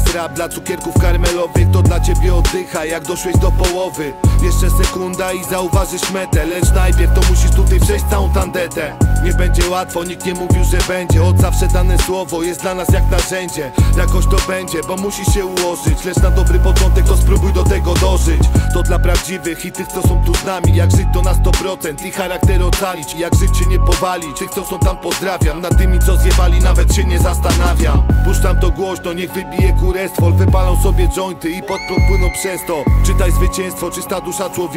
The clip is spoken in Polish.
jest rap dla cukierków karmelowych, to dla ciebie oddycha jak doszłeś do połowy. Jeszcze sekunda i zauważysz metę, lecz najpierw to musisz tutaj przejść całą tandetę. Nie będzie łatwo, nikt nie mówił, że będzie. Od zawsze dane słowo jest dla nas jak narzędzie. Jakoś to będzie, bo musi się ułożyć. Lecz na dobry początek to spróbuj do tego dożyć. To dla prawdziwych i tych, co są tu z nami. Jak żyć to na 100% i charakter ocalić. I jak żyć się nie powalić. Tych, co są tam, pozdrawiam. Nad tymi, co zjebali, nawet się nie zastanawiam. Puszczam to głośno, niech wybije kurestwo. Wypalą sobie jointy i pod prąd płyną przez to. Czytaj zwycięstwo, czysta dusza człowieka.